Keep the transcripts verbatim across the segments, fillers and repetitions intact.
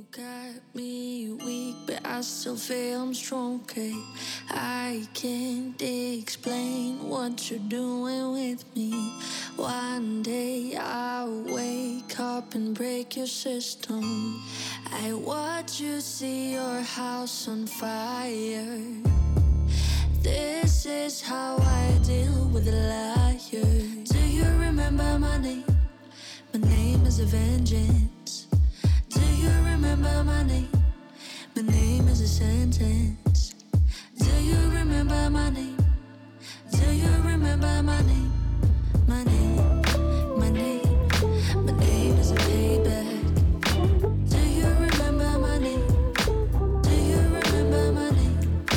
got me weak, but I still feel I'm strong, okay? I can't explain what you're doing with me. One day I'll wake up and break your system. I watch you see your house on fire. This is how I deal with a liar. Do you remember my name? My name is a vengeance. Do you remember my name? My name is a sentence. Do you remember my name? Do you remember my name? My name, my name, my name is a payback. Do you remember my name? Do you remember my name?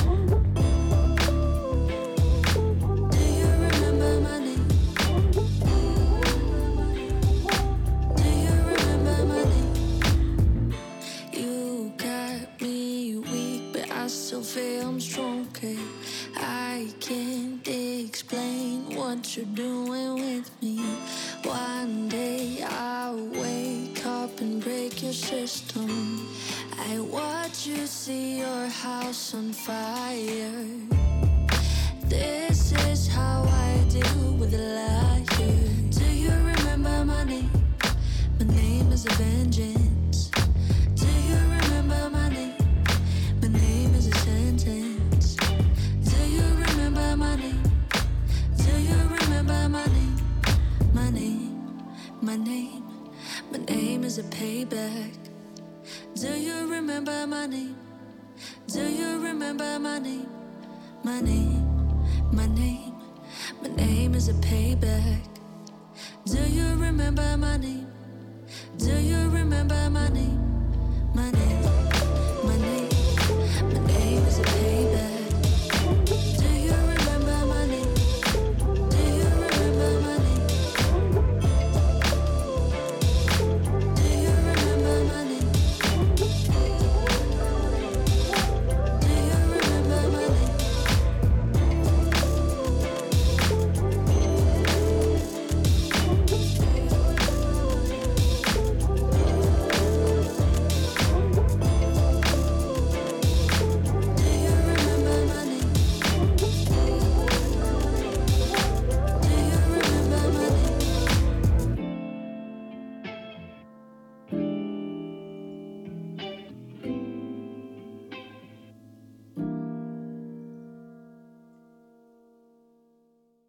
Do you remember my name? Do you remember my name? You got me weak, but I still feel I'm strong, okay? I can't explain what you're doing with me. One day I'll wake up and break your system. I watch you see your house on fire. This is how I deal with a liar. Do you remember my name? My name is a vengeance. Do you remember my name? My name is a sentence. Do you remember my name? Do you remember my name? My name, my name, my name is a payback. Do you remember my name? Do you remember my name? My name, my name, my name is a payback. Do you remember my name? Do you remember my